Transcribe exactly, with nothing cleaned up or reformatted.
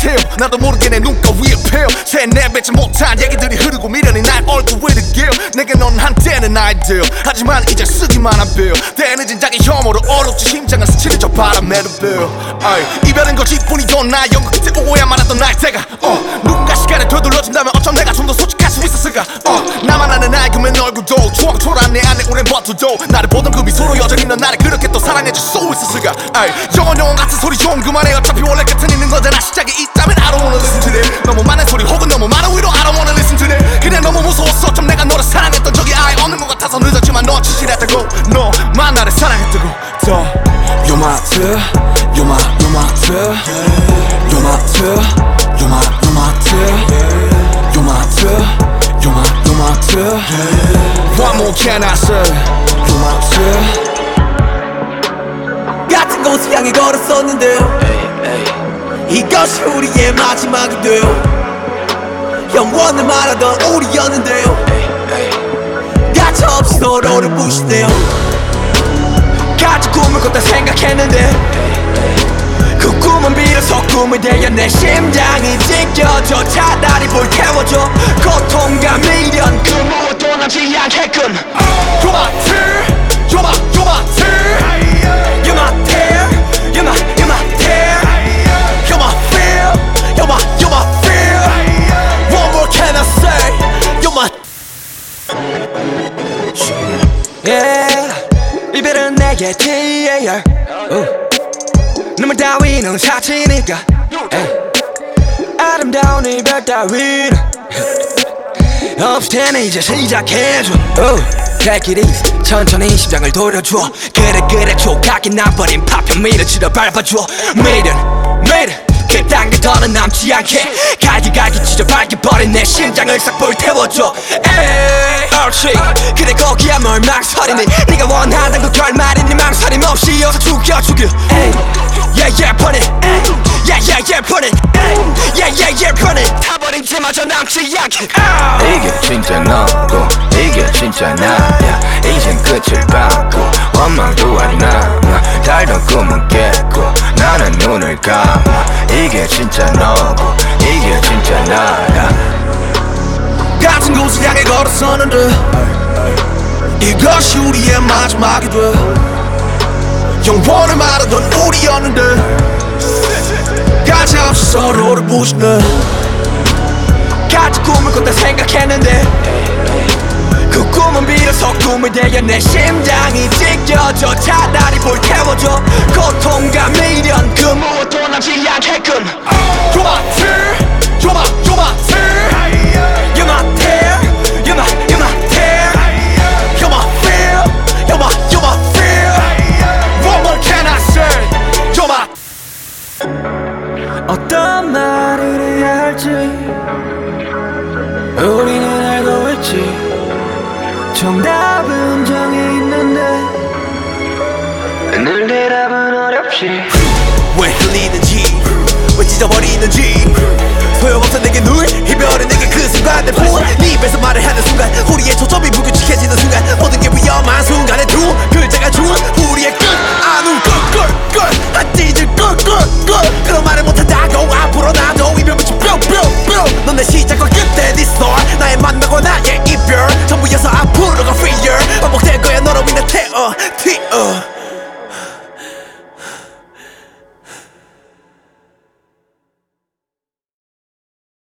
태워 나도 모르게 내 눈가 위에 펴 새 내뱉지 못한 얘기들이 흐르고 미련이 날 얼굴 위를 기어 내게 넌 한때는 아이디어 하지만 이제 쓰기만 한 빌 때늦은 자기 혐오로 어렵지 심장은 스치는 저 바람에도 빌 이별은 거짓뿐이던 나 연극 끝에 오해야 말았던 나의 때가 어, 누군가 시간에 되돌려준다면 어쩜 내가 좀 더 솔직할 수 있었을까 어, 나만 아는 낡은 얼굴도 추억 초라한 내 안에 오랜 버튼도 나를 보던 그 미소로 여전히 넌 나를 그렇게 또 사랑해줄 수 있었을까 영원 영원 같은 소리 좀 그만해 어차피 원래 끝은 있는 거잖아 시작이 있다면 I don't wanna listen to that 너무 많은 소리 혹은 너무 많은 위로 I don't wanna listen to that 그냥 너무 무서웠어 좀 내가 너를 사랑했던 적이 아예 없는 것 같아서 늦었지만 너 진실했다고 너만 나를 사랑했다고 더 You're my tear You're my, you're my tear You're my tear You're my, you're my tear You're my tear You're my, you're my tear What more can I say You're my tear 같은 곳을 향해 걸었었는데요 이것이 우리의 마지막이 돼요 영원을 말하던 우리였는데요 가차없이 서로를 부시네요 같이 꿈을 꿨다 생각했는데 그 꿈은 비로소 꿈이 되어 내 심장이 찢겨져 차라리 불태워줘 고통과 미련 그 무엇도 남지 않게끔 You're my tear You're my, you're my tear You're my tear You're my, you're my tear You're my fear You're my, you're my fear What more can I say You're my Yeah 이별은 내게 티에이알 눈물 따위는 사치니까 아름다운 이별 따위는 없을 테니 이제 시작해줘 Take it easy 천천히 심장을 돌려줘 그래 그래 조각이 나버린 파편 밀어치러 밟아줘 미련 미련 그딴 게 더는 남지 않게 갈기갈기 찢어 밝혀버린 내 심장을 싹 불태워줘 에이 옳지 그래 거기야 뭘 망설이니 네가 원하던 그 결말이니 망설임 없이 어서 죽여 죽여 에이 yeah yeah burn it yeah yeah yeah burn it yeah yeah yeah burn it 타버린 채마저 남지 않게 이게 진짜 너고 이게 진짜 나야 이젠 끝을 밟고 원망도 안 남아 달던 꿈은 깼고 나는 눈을 감아 이게 진짜 너고 이게 진짜 나야 같은 곳을 향해 걸었었는데 이것이 우리의 마지막이 돼 영원을 말하던 우리였는데 가차없이 서로를 부시네 같이 꿈을 꿨다 생각했는데 그 꿈은 비로소 꿈이 되어 내 심장이 찢겨져 차라리 불태워줘 고통과 미련 그 무엇도 남지 않게끔 You're my tear You're my, you're my tear You're my tear You're my, you're my tear You're my fear You're my, you're my fear What more can I say You're my 어떤 말을 해야 할지 우리는 알고 있지 정답은 정해 있는데 늘 대답은 어렵지 왜 흘리는지 왜 찢어버리는지 소용없어 내게 늘 이별은 내게 그 순간 내 폰 네 입에서 말을 하는 순간 우리의 초점이 무규칙해지는 순간 모든 게 위험한 순간에 두